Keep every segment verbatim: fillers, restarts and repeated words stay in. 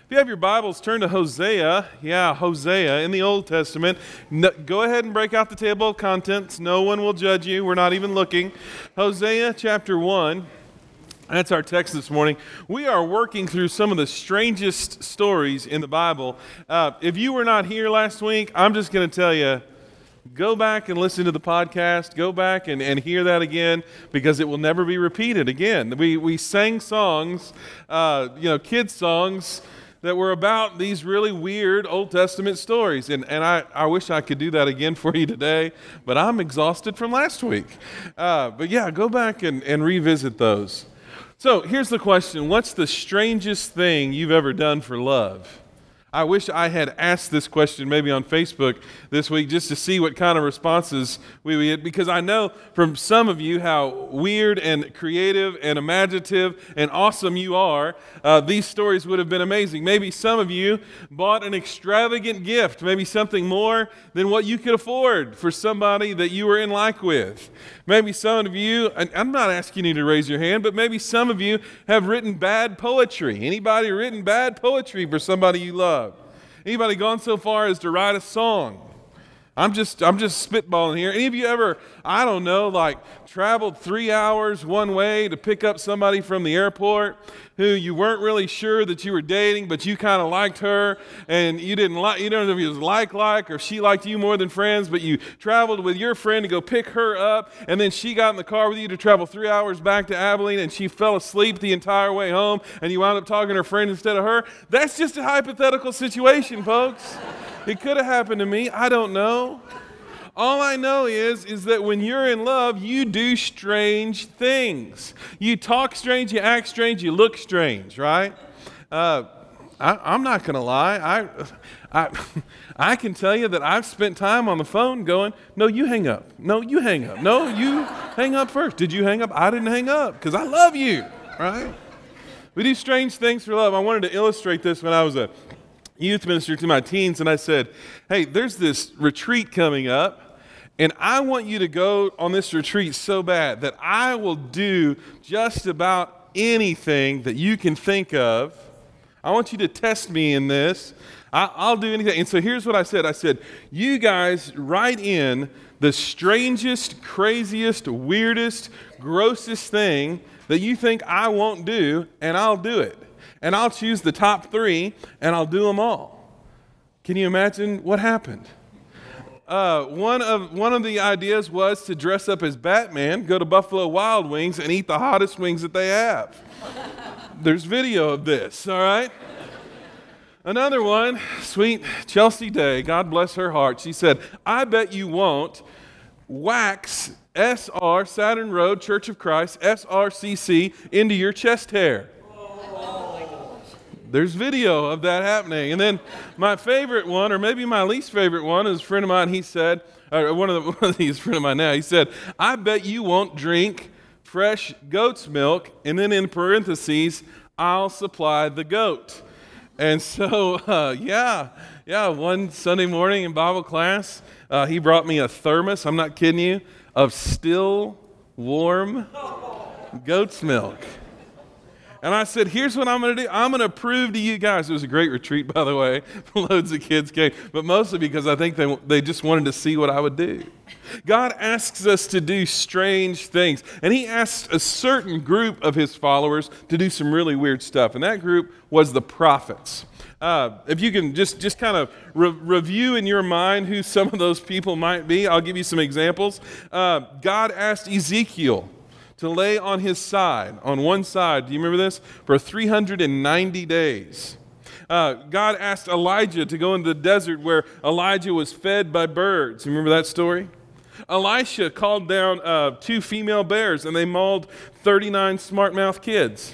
If you have your Bibles, turn to Hosea. Yeah, Hosea in the Old Testament. No, go ahead and break out the table of contents. No one will judge you. We're not even looking. Hosea chapter one. That's our text this morning. We are working through some of the strangest stories in the Bible. Uh, if you were not here last week, I'm just going to tell you, go back and listen to the podcast. Go back and, and hear that again, because it will never be repeated again. We we sang songs, uh, you know, kids songs that were about these really weird Old Testament stories. And, and I, I wish I could do that again for you today, but I'm exhausted from last week. Uh, but yeah, go back and, and revisit those. So here's the question. What's the strangest thing you've ever done for love? I wish I had asked this question maybe on Facebook this week just to see what kind of responses we would get, because I know from some of you how weird and creative and imaginative and awesome you are. Uh, these stories would have been amazing. Maybe some of you bought an extravagant gift, maybe something more than what you could afford for somebody that you were in like with. Maybe some of you, and I'm not asking you to raise your hand, but maybe some of you have written bad poetry. Anybody written bad poetry for somebody you love? Anybody gone so far as to write a song? I'm just I'm just spitballing here. Any of you ever, I don't know, like traveled three hours one way to pick up somebody from the airport who you weren't really sure that you were dating, but you kind of liked her, and you didn't like, you don't know if it was like-like or she liked you more than friends, but you traveled with your friend to go pick her up, and then she got in the car with you to travel three hours back to Abilene, and she fell asleep the entire way home, and you wound up talking to her friend instead of her. That's just a hypothetical situation, folks. It could have happened to me. I don't know. All I know is, is that when you're in love, you do strange things. You talk strange, you act strange, you look strange, right? Uh, I, I'm not going to lie. I, I, I can tell you that I've spent time on the phone going, no, you hang up. No, you hang up. No, you hang up first. Did you hang up? I didn't hang up because I love you, right? We do strange things for love. I wanted to illustrate this when I was a youth minister to my teens, and I said, hey, there's this retreat coming up, and I want you to go on this retreat so bad that I will do just about anything that you can think of. I want you to test me in this. I, I'll do anything. And so here's what I said. I said, you guys write in the strangest, craziest, weirdest, grossest thing that you think I won't do, and I'll do it. And I'll choose the top three, and I'll do them all. Can you imagine what happened? Uh, one of one of the ideas was to dress up as Batman, go to Buffalo Wild Wings, and eat the hottest wings that they have. There's video of this, all right? Another one, sweet Chelsea Day, God bless her heart. She said, I bet you won't wax S R, Saturn Road, Church of Christ, S R C C, into your chest hair. There's video of that happening. And then my favorite one, or maybe my least favorite one, is a friend of mine, he said, or one of, the, one of these friend of mine now, he said, I bet you won't drink fresh goat's milk, and then in parentheses, I'll supply the goat. And so, uh, yeah, yeah, one Sunday morning in Bible class, uh, he brought me a thermos, I'm not kidding you, of still warm goat's milk. And I said, here's what I'm going to do. I'm going to prove to you guys. It was a great retreat, by the way. Loads of kids came, but mostly because I think they, they just wanted to see what I would do. God asks us to do strange things, and he asks a certain group of his followers to do some really weird stuff, and that group was the prophets. Uh, if you can just, just kind of re- review in your mind who some of those people might be, I'll give you some examples. Uh, God asked Ezekiel to lay on his side, on one side, do you remember this? For three hundred ninety days. Uh, God asked Elijah to go into the desert where Elijah was fed by birds. You remember that story? Elisha called down uh, two female bears, and they mauled thirty-nine smart-mouth kids.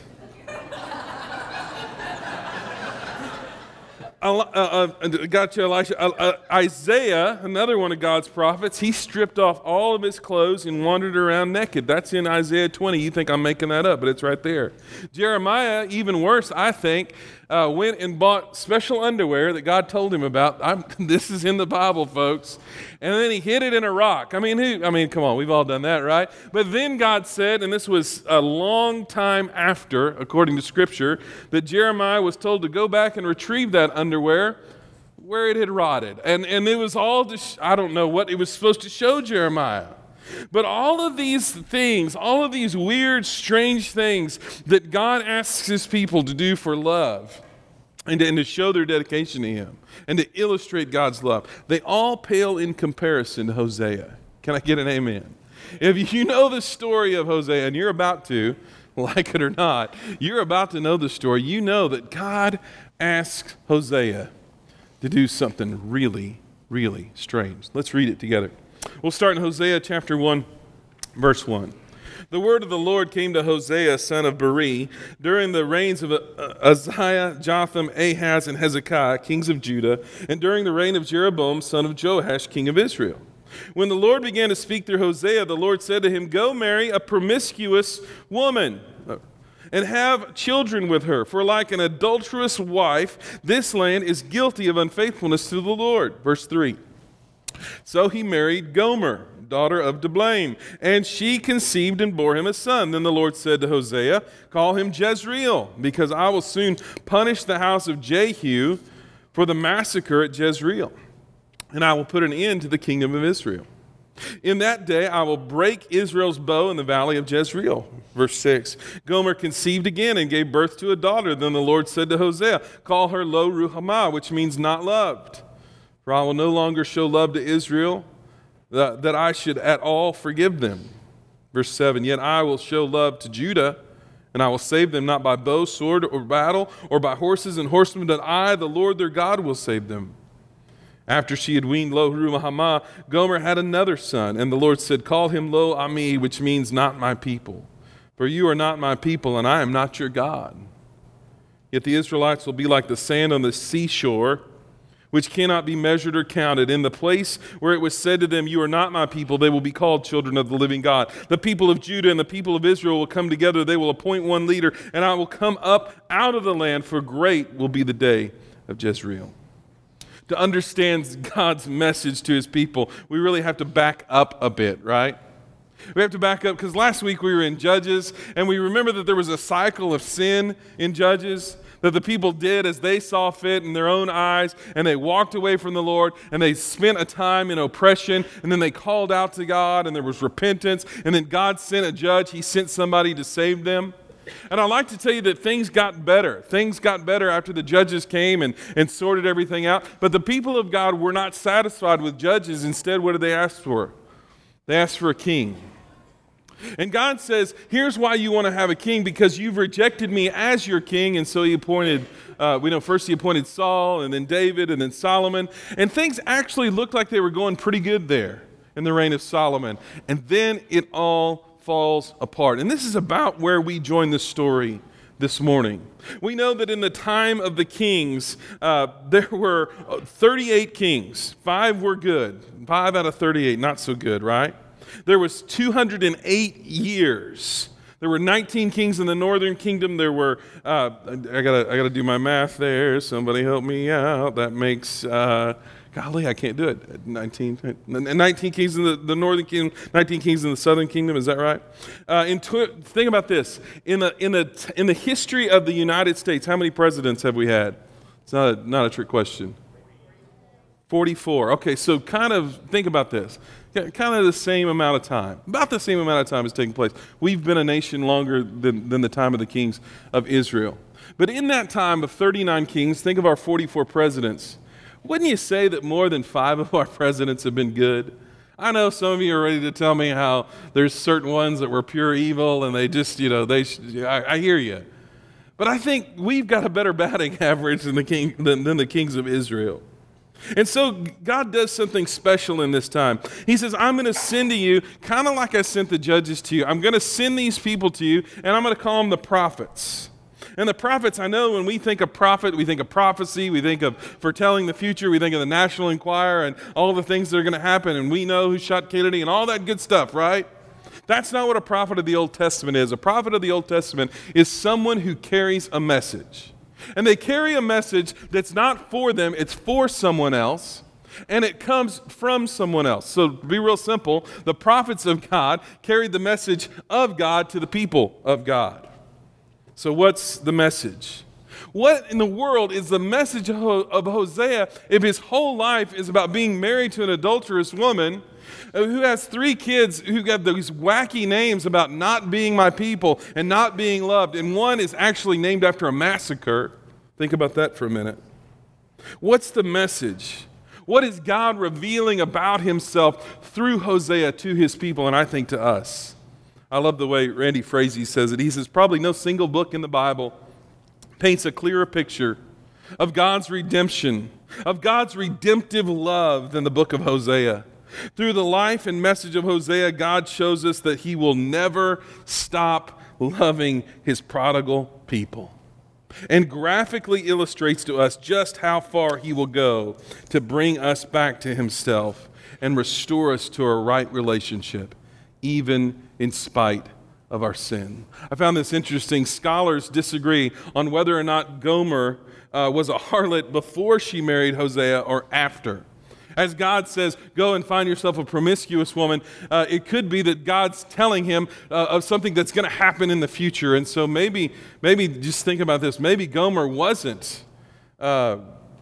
Uh, uh, got you, Elisha. Uh, uh, Isaiah, another one of God's prophets, he stripped off all of his clothes and wandered around naked. That's in Isaiah twenty. You think I'm making that up, but it's right there. Jeremiah, even worse, I think. uh, went and bought special underwear that God told him about. I'm, this is in the Bible, folks. And then he hid it in a rock. I mean, who, I mean, come on, we've all done that, right? But then God said, and this was a long time after, according to Scripture, that Jeremiah was told to go back and retrieve that underwear where it had rotted. And, and it was all, to sh- I don't know what it was supposed to show Jeremiah. But all of these things, all of these weird, strange things that God asks his people to do for love and to, and to show their dedication to him and to illustrate God's love, they all pale in comparison to Hosea. Can I get an amen? If you know the story of Hosea, and you're about to, like it or not, you're about to know the story, you know that God asks Hosea to do something really, really strange. Let's read it together. We'll start in Hosea chapter one, verse one. The word of the Lord came to Hosea, son of Beeri, during the reigns of Uzziah, Jotham, Ahaz, and Hezekiah, kings of Judah, and during the reign of Jeroboam, son of Joash, king of Israel. When the Lord began to speak through Hosea, the Lord said to him, "Go marry a promiscuous woman and have children with her, for like an adulterous wife, this land is guilty of unfaithfulness to the Lord." Verse three. So he married Gomer, daughter of Diblaim, and she conceived and bore him a son. Then the Lord said to Hosea, "Call him Jezreel, because I will soon punish the house of Jehu for the massacre at Jezreel, and I will put an end to the kingdom of Israel. In that day I will break Israel's bow in the valley of Jezreel." Verse six. Gomer conceived again and gave birth to a daughter. Then the Lord said to Hosea, "Call her Lo Ruhamah," which means not loved. "For I will no longer show love to Israel, that, that I should at all forgive them." Verse seven, "Yet I will show love to Judah, and I will save them not by bow, sword, or battle, or by horses and horsemen, but I, the Lord their God, will save them." After she had weaned Lo Ruhamah, Gomer had another son, and the Lord said, "Call him Lo Ami," which means not my people. For you are not my people, and I am not your God. Yet the Israelites will be like the sand on the seashore, which cannot be measured or counted. In the place where it was said to them, "You are not my people," they will be called children of the living God. The people of Judah and the people of Israel will come together. They will appoint one leader, and I will come up out of the land, for great will be the day of Jezreel. To understand God's message to his people, we really have to back up a bit, right? We have to back up because last week we were in Judges, and we remember that there was a cycle of sin in Judges, that the people did as they saw fit in their own eyes, and they walked away from the Lord, and they spent a time in oppression, and then they called out to God, and there was repentance, and then God sent a judge. He sent somebody to save them. And I'd like to tell you that things got better. Things got better after the judges came and, and sorted everything out. But the people of God were not satisfied with judges. Instead, what did they ask for? They asked for a king. And God says, here's why you want to have a king, because you've rejected me as your king. And so he appointed, uh, we know first he appointed Saul, and then David, and then Solomon. And things actually looked like they were going pretty good there in the reign of Solomon. And then it all falls apart. And this is about where we join the story this morning. We know that in the time of the kings, uh, there were thirty-eight kings. Five were good. Five out of thirty-eight, not so good, right? There was two hundred eight years. There were nineteen kings in the northern kingdom. There were, uh, I gotta, I gotta do my math there. Somebody help me out. That makes, uh, golly, I can't do it. nineteen, nineteen kings in the, the northern kingdom, nineteen kings in the southern kingdom. Is that right? Uh, in tw- think about this. In the in the in the history of the United States, how many presidents have we had? It's not a, not a trick question. forty-four. Okay, so kind of think about this. Kind of the same amount of time. About the same amount of time is taking place. We've been a nation longer than, than the time of the kings of Israel. But in that time of thirty-nine kings, think of our forty-four presidents. Wouldn't you say that more than five of our presidents have been good? I know some of you are ready to tell me how there's certain ones that were pure evil and they just, you know, they. I, I hear you. But I think we've got a better batting average than the king than, than the kings of Israel. And so God does something special in this time. He says, I'm going to send to you, kind of like I sent the judges to you. I'm going to send these people to you, and I'm going to call them the prophets. And the prophets, I know when we think of prophet, we think of prophecy, we think of foretelling the future, we think of the National Enquirer and all the things that are going to happen, and we know who shot Kennedy and all that good stuff, right? That's not what a prophet of the Old Testament is. A prophet of the Old Testament is someone who carries a message. And they carry a message that's not for them, it's for someone else. And it comes from someone else. So to be real simple, the prophets of God carried the message of God to the people of God. So what's the message? What in the world is the message of Hosea if his whole life is about being married to an adulterous woman who has three kids who have these wacky names about not being my people and not being loved, and one is actually named after a massacre? Think about that for a minute. What's the message? What is God revealing about himself through Hosea to his people, and I think to us? I love the way Randy Frazee says it. He says, probably no single book in the Bible paints a clearer picture of God's redemption, of God's redemptive love than the book of Hosea. Through the life and message of Hosea, God shows us that he will never stop loving his prodigal people, and graphically illustrates to us just how far he will go to bring us back to himself and restore us to a right relationship, even in spite of our sin. I found this interesting. Scholars disagree on whether or not Gomer uh, was a harlot before she married Hosea or after. As God says, go and find yourself a promiscuous woman, uh, it could be that God's telling him uh, of something that's going to happen in the future. And so maybe, maybe just think about this. Maybe Gomer wasn't. Uh,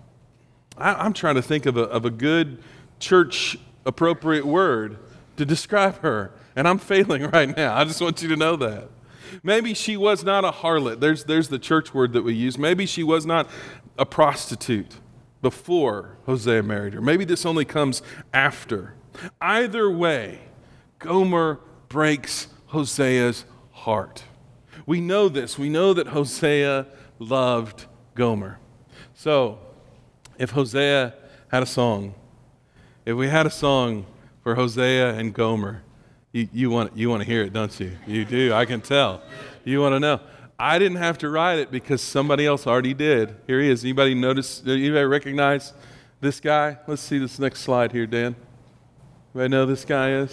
I, I'm trying to think of a, of a good church-appropriate word to describe her, and I'm failing right now. I just want you to know that. Maybe she was not a harlot. There's, there's the church word that we use. Maybe she was not a prostitute before Hosea married her. Maybe this only comes after. Either way, Gomer breaks Hosea's heart. We know this. We know that Hosea loved Gomer. So, if Hosea had a song, if we had a song for Hosea and Gomer, you, you want you want to hear it, don't you? You do. I can tell. You want to know. I didn't have to write it because somebody else already did. Here he is. Anybody notice, anybody recognize this guy? Let's see this next slide here, Dan. Anybody know who this guy is?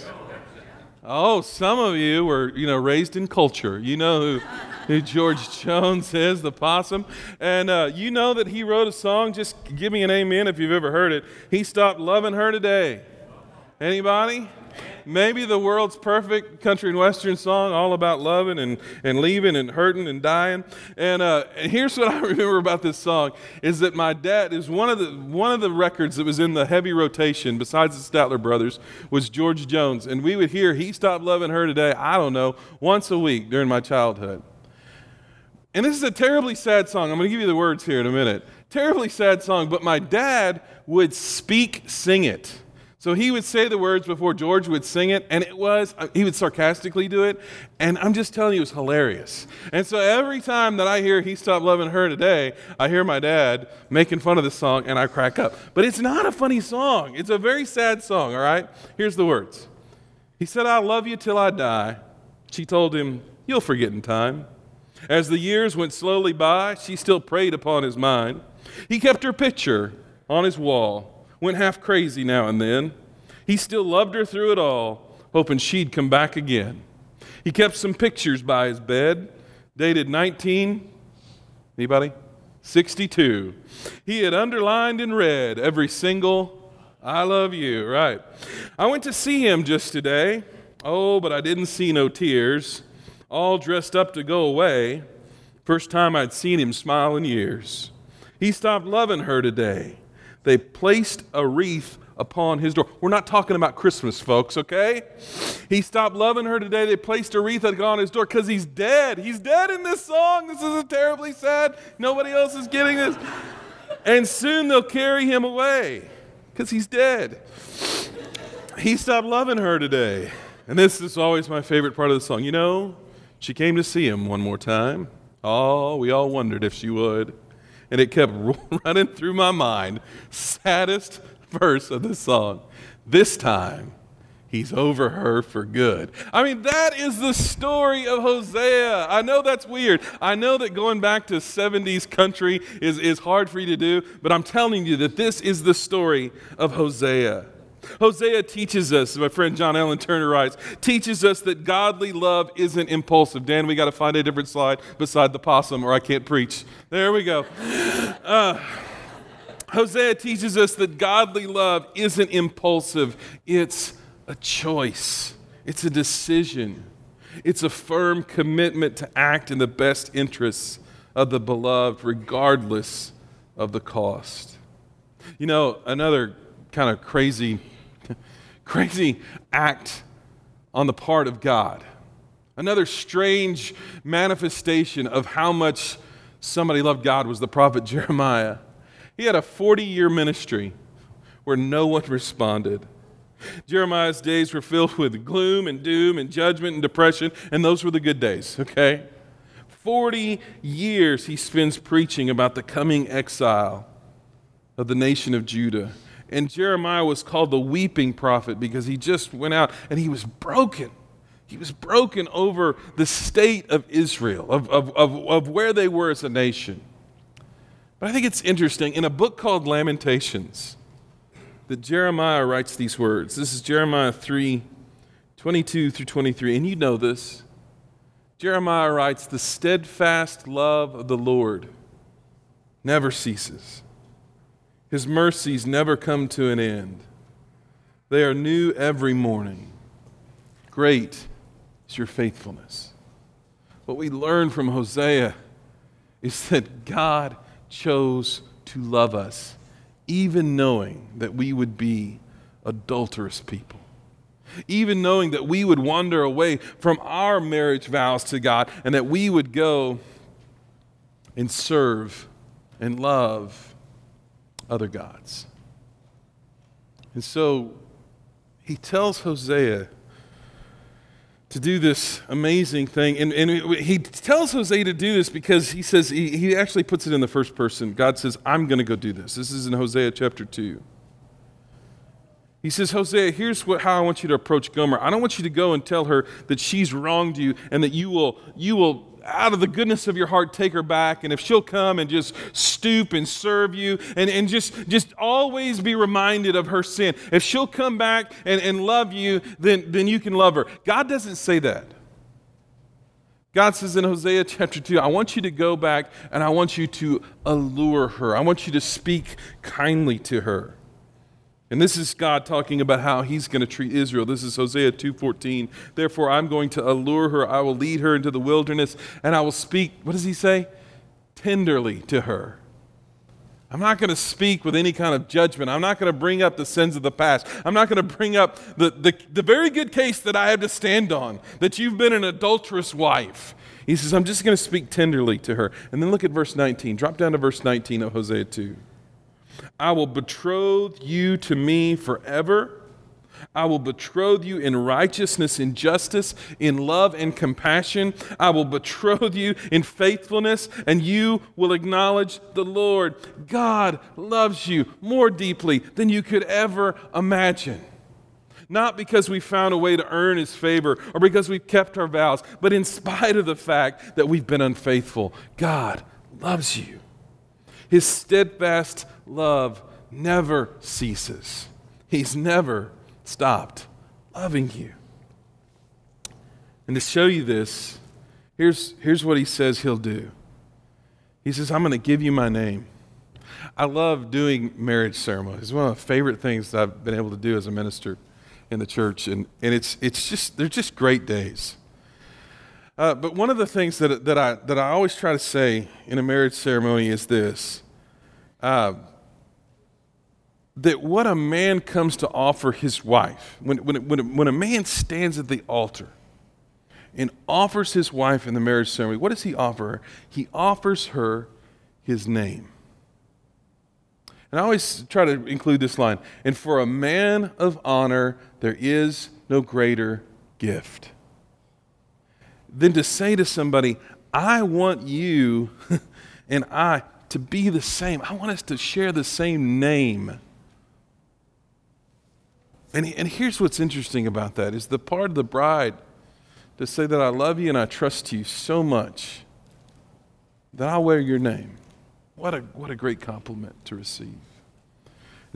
Oh, some of you were, you know, raised in culture. You know who, who George Jones is, the possum. And uh, you know that he wrote a song. Just give me an amen if you've ever heard it. He stopped loving her today. Anybody? Maybe the world's perfect country and western song, all about loving and, and leaving and hurting and dying. And, uh, and here's what I remember about this song, is that my dad, is one of the one of the records that was in the heavy rotation, besides the Statler Brothers, was George Jones. And we would hear He Stopped Loving Her Today, I don't know, once a week during my childhood. And this is a terribly sad song. I'm going to give you the words here in a minute. Terribly sad song, but my dad would speak sing it. So he would say the words before George would sing it, and it was, he would sarcastically do it, and I'm just telling you, it was hilarious. And so every time that I hear He Stopped Loving Her Today, I hear my dad making fun of the song, and I crack up. But it's not a funny song. It's a very sad song, all right? Here's the words. He said, I'll love you till I die. She told him, you'll forget in time. As the years went slowly by, she still preyed upon his mind. He kept her picture on his wall. Went half crazy now and then. He still loved her through it all, hoping she'd come back again. He kept some pictures by his bed, dated nineteen, anybody? sixty-two. He had underlined in red every single I love you, right. I went to see him just today. Oh, but I didn't see no tears. All dressed up to go away. First time I'd seen him smile in years. He stopped loving her today. They placed a wreath upon his door. We're not talking about Christmas, folks, okay? He stopped loving her today. They placed a wreath on his door because he's dead. He's dead in this song. This is terribly sad. Nobody else is getting this. And soon they'll carry him away because he's dead. He stopped loving her today. And this is always my favorite part of the song. You know, she came to see him one more time. Oh, we all wondered if she would. And it kept running through my mind. Saddest verse of the song. This time, he's over her for good. I mean, that is the story of Hosea. I know that's weird. I know that going back to seventies country is, is hard for you to do, but I'm telling you that this is the story of Hosea. Hosea teaches us, my friend John Allen Turner writes, teaches us that godly love isn't impulsive. Dan, we got to find a different slide beside the possum or I can't preach. There we go. Uh, Hosea teaches us that godly love isn't impulsive. It's a choice. It's a decision. It's a firm commitment to act in the best interests of the beloved, regardless of the cost. You know, another kind of crazy, crazy act on the part of God, another strange manifestation of how much somebody loved God was the prophet Jeremiah. He had a forty-year ministry where no one responded. Jeremiah's days were filled with gloom and doom and judgment and depression, and those were the good days, okay? Forty years he spends preaching about the coming exile of the nation of Judah. And Jeremiah was called the weeping prophet because he just went out and he was broken. He was broken over the state of Israel, of, of, of, of where they were as a nation. But I think it's interesting, in a book called Lamentations, that Jeremiah writes these words. This is Jeremiah three, twenty-two through twenty-three, and you know this. Jeremiah writes, "The steadfast love of the Lord never ceases. His mercies never come to an end. They are new every morning. Great is your faithfulness." What we learn from Hosea is that God chose to love us, even knowing that we would be adulterous people, even knowing that we would wander away from our marriage vows to God and that we would go and serve and love other gods. And so he tells Hosea to do this amazing thing. And, and he tells Hosea to do this because he says, he, he actually puts it in the first person. God says, I'm going to go do this. This is in Hosea chapter two. He says, Hosea, here's what, how I want you to approach Gomer. I don't want you to go and tell her that she's wronged you and that you will, you will, out of the goodness of your heart, take her back. And if she'll come and just stoop and serve you and, and just, just always be reminded of her sin. If she'll come back and, and love you, then, then you can love her. God doesn't say that. God says in Hosea chapter two, I want you to go back and I want you to allure her. I want you to speak kindly to her. And this is God talking about how he's going to treat Israel. This is Hosea two fourteen. Therefore, I'm going to allure her. I will lead her into the wilderness, and I will speak, what does he say? Tenderly to her. I'm not going to speak with any kind of judgment. I'm not going to bring up the sins of the past. I'm not going to bring up the, the, the very good case that I have to stand on, that you've been an adulterous wife. He says, I'm just going to speak tenderly to her. And then look at verse nineteen. Drop down to verse nineteen of Hosea two. I will betroth you to me forever. I will betroth you in righteousness and justice, in love and compassion. I will betroth you in faithfulness, and you will acknowledge the Lord. God loves you more deeply than you could ever imagine. Not because we found a way to earn his favor or because we've kept our vows, but in spite of the fact that we've been unfaithful. God loves you. His steadfast love never ceases. He's never stopped loving you. And to show you this, here's, here's what he says he'll do. He says, I'm going to give you my name. I love doing marriage ceremonies. It's one of the favorite things that I've been able to do as a minister in the church. And, and it's, it's just, they're just great days. Uh, but one of the things that, that, I, that I always try to say in a marriage ceremony is this. Uh, that what a man comes to offer his wife, when, when, when, when a man stands at the altar and offers his wife in the marriage ceremony, what does he offer her? He offers her his name. And I always try to include this line, and for a man of honor, there is no greater gift than to say to somebody, I want you and I to be the same. I want us to share the same name. And, and here's what's interesting about that is the part of the bride to say that I love you and I trust you so much that I'll wear your name. What a, what a great compliment to receive. And so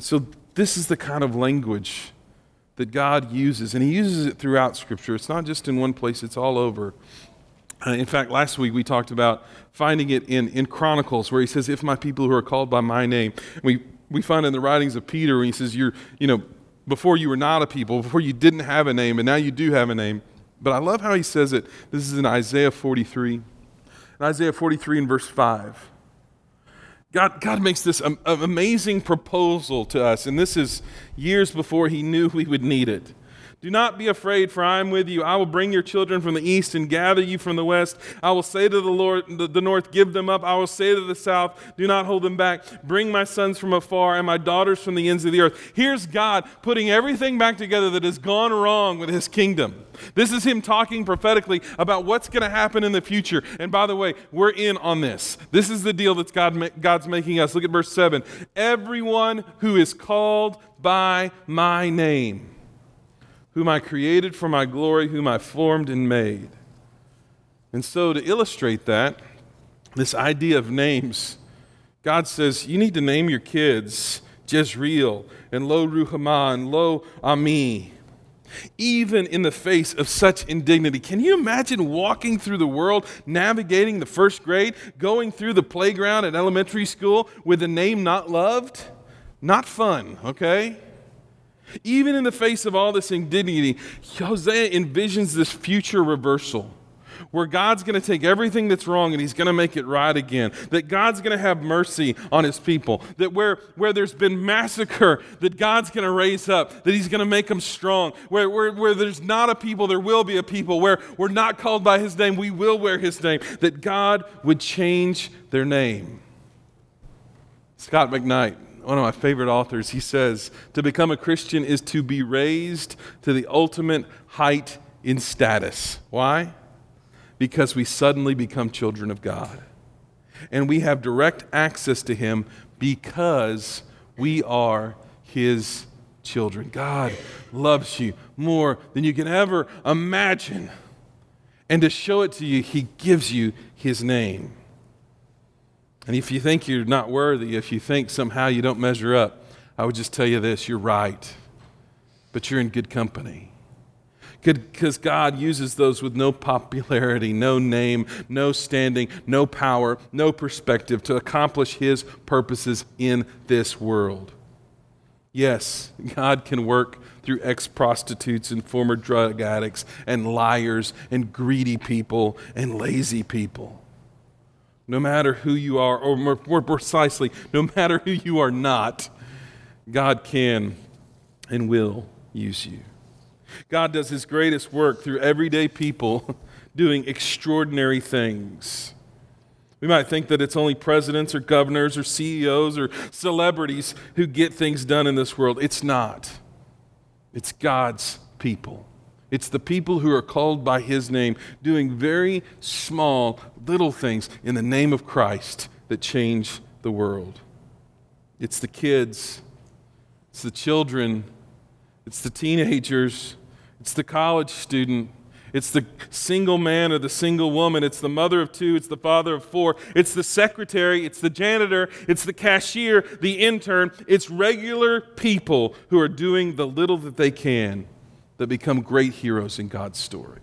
this is the kind of language that God uses, and he uses it throughout Scripture. It's not just in one place, it's all over. Uh, in fact, last week we talked about finding it in, in Chronicles, where he says, if my people who are called by my name. We we find in the writings of Peter, where he says, you're, you know, before you were not a people, before you didn't have a name, and now you do have a name. But I love how he says it. This is in Isaiah forty-three. In Isaiah forty-three and verse five. God, God makes this um, amazing proposal to us, and this is years before he knew we would need it. Do not be afraid, for I am with you. I will bring your children from the east and gather you from the west. I will say to the Lord, the, the north, give them up. I will say to the south, do not hold them back. Bring my sons from afar and my daughters from the ends of the earth. Here's God putting everything back together that has gone wrong with his kingdom. This is him talking prophetically about what's going to happen in the future. And by the way, we're in on this. This is the deal that God, God's making us. Look at verse seven. Everyone who is called by my name, whom I created for my glory, whom I formed and made. And so to illustrate that, this idea of names, God says, you need to name your kids Jezreel and Lo Ruhamah and Lo Ami. Even in the face of such indignity. Can you imagine walking through the world, navigating the first grade, going through the playground at elementary school with a name not loved? Not fun, okay? Even in the face of all this indignity, Hosea envisions this future reversal where God's going to take everything that's wrong and he's going to make it right again. That God's going to have mercy on his people. That where, where there's been massacre, that God's going to raise up. That he's going to make them strong. Where, where, where there's not a people, there will be a people. Where we're not called by his name, we will wear his name. That God would change their name. Scott McKnight, one of my favorite authors, he says, to become a Christian is to be raised to the ultimate height in status. Why? Because we suddenly become children of God. And we have direct access to him because we are his children. God loves you more than you can ever imagine. And to show it to you, he gives you his name. And if you think you're not worthy, if you think somehow you don't measure up, I would just tell you this, you're right. But you're in good company. Because God uses those with no popularity, no name, no standing, no power, no perspective to accomplish his purposes in this world. Yes, God can work through ex-prostitutes and former drug addicts and liars and greedy people and lazy people. No matter who you are, or more, more precisely, no matter who you are not, God can and will use you. God does his greatest work through everyday people doing extraordinary things. We might think that it's only presidents or governors or C E Os or celebrities who get things done in this world. It's not. It's God's people. It's the people who are called by his name, doing very small, little things in the name of Christ that change the world. It's the kids, it's the children, it's the teenagers, it's the college student, it's the single man or the single woman, it's the mother of two, it's the father of four, it's the secretary, it's the janitor, it's the cashier, the intern. It's regular people who are doing the little that they can that become great heroes in God's story.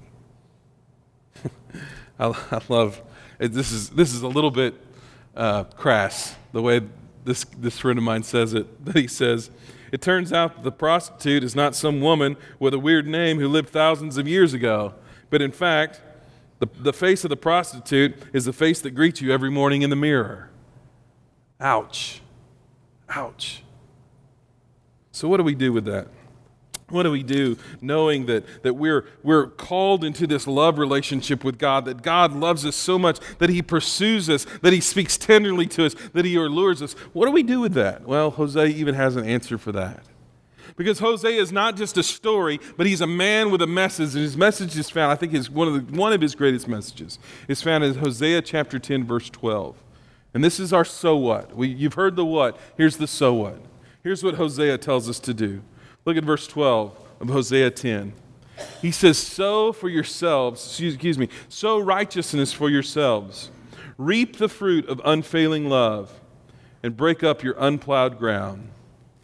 I, I love, this is this is a little bit uh, crass, the way this, this friend of mine says it, that he says, it turns out that the prostitute is not some woman with a weird name who lived thousands of years ago, but in fact, the, the face of the prostitute is the face that greets you every morning in the mirror. Ouch. Ouch. So what do we do with that? What do we do knowing that, that we're, we're called into this love relationship with God, that God loves us so much, that he pursues us, that he speaks tenderly to us, that he allures us? What do we do with that? Well, Hosea even has an answer for that. Because Hosea is not just a story, but he's a man with a message, and his message is found, I think is one of the, one of his greatest messages, is found in Hosea chapter ten, verse twelve. And this is our so what. We, you've heard the what, here's the so what. Here's what Hosea tells us to do. Look at verse twelve of Hosea ten. He says, sow for yourselves, excuse me, sow righteousness for yourselves. Reap the fruit of unfailing love and break up your unplowed ground.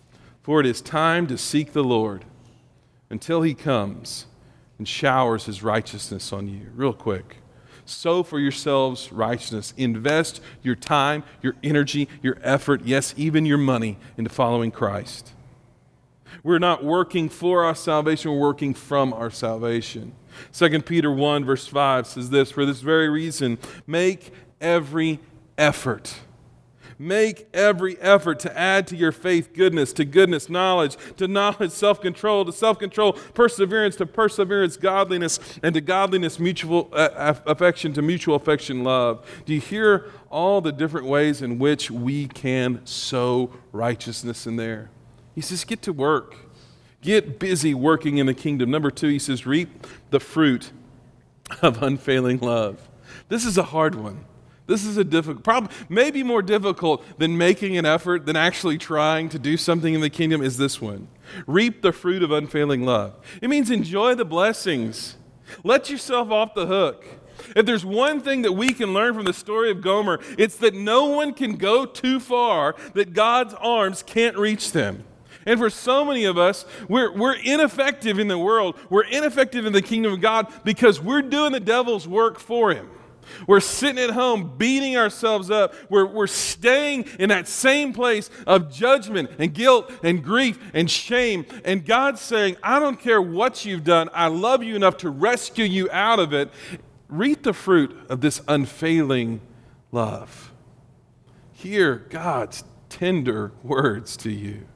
For it is time to seek the Lord until he comes and showers his righteousness on you. Real quick. Sow for yourselves righteousness. Invest your time, your energy, your effort, yes, even your money into following Christ. We're not working for our salvation, we're working from our salvation. Second Peter one verse five says this, for this very reason, make every effort. Make every effort to add to your faith goodness, to goodness knowledge, to knowledge self-control, to self-control perseverance, to perseverance godliness, and to godliness mutual uh, affection, to mutual affection love. Do you hear all the different ways in which we can sow righteousness in there? He says, get to work. Get busy working in the kingdom. Number two, he says, reap the fruit of unfailing love. This is a hard one. This is a difficult, probably maybe more difficult than making an effort, than actually trying to do something in the kingdom is this one. Reap the fruit of unfailing love. It means enjoy the blessings. Let yourself off the hook. If there's one thing that we can learn from the story of Gomer, it's that no one can go too far that God's arms can't reach them. And for so many of us, we're, we're ineffective in the world. We're ineffective in the kingdom of God because we're doing the devil's work for him. We're sitting at home beating ourselves up. We're, we're staying in that same place of judgment and guilt and grief and shame. And God's saying, I don't care what you've done. I love you enough to rescue you out of it. Reap the fruit of this unfailing love. Hear God's tender words to you.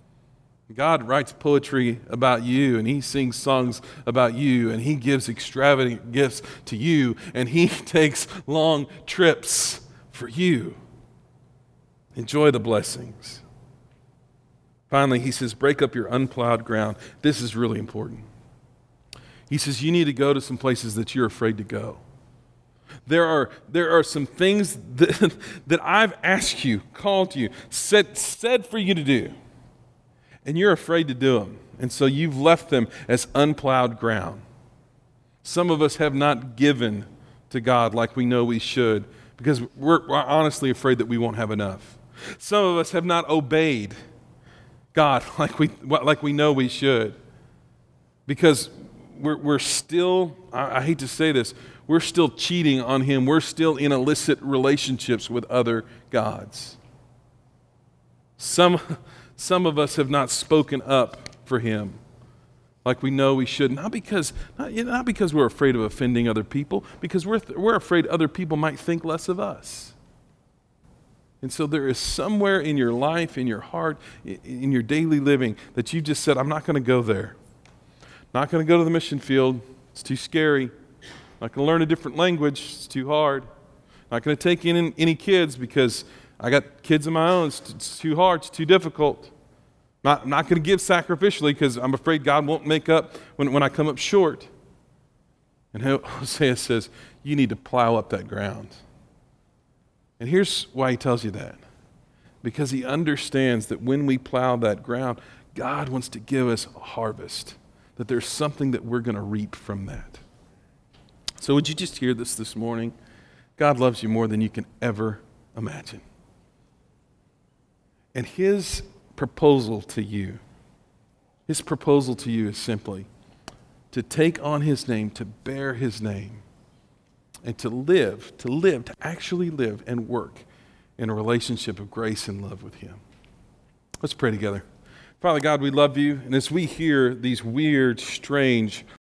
God writes poetry about you, and he sings songs about you, and he gives extravagant gifts to you, and he takes long trips for you. Enjoy the blessings. Finally, he says, break up your unplowed ground. This is really important. He says, you need to go to some places that you're afraid to go. There are, there are some things that, that I've asked you, called you, said, said for you to do. And you're afraid to do them. And so you've left them as unplowed ground. Some of us have not given to God like we know we should because we're, we're honestly afraid that we won't have enough. Some of us have not obeyed God like we, like we know we should because we're, we're still, I, I hate to say this, we're still cheating on him. We're still in illicit relationships with other gods. Some... Some of us have not spoken up for him like we know we should. Not because, not, not because we're afraid of offending other people, because we're, we're afraid other people might think less of us. And so there is somewhere in your life, in your heart, in, in your daily living that you just said, I'm not going to go there. Not going to go to the mission field. It's too scary. Not going to learn a different language. It's too hard. Not going to take in any kids because I got kids of my own. It's, it's too hard. It's too difficult. Not, I'm not going to give sacrificially because I'm afraid God won't make up when, when I come up short. And Hosea says, you need to plow up that ground. And here's why he tells you that. Because he understands that when we plow that ground, God wants to give us a harvest. That there's something that we're going to reap from that. So would you just hear this this morning? God loves you more than you can ever imagine. And his proposal to you, his proposal to you is simply to take on his name, to bear his name, and to live, to live, to actually live and work in a relationship of grace and love with him. Let's pray together. Father God, we love you, and as we hear these weird, strange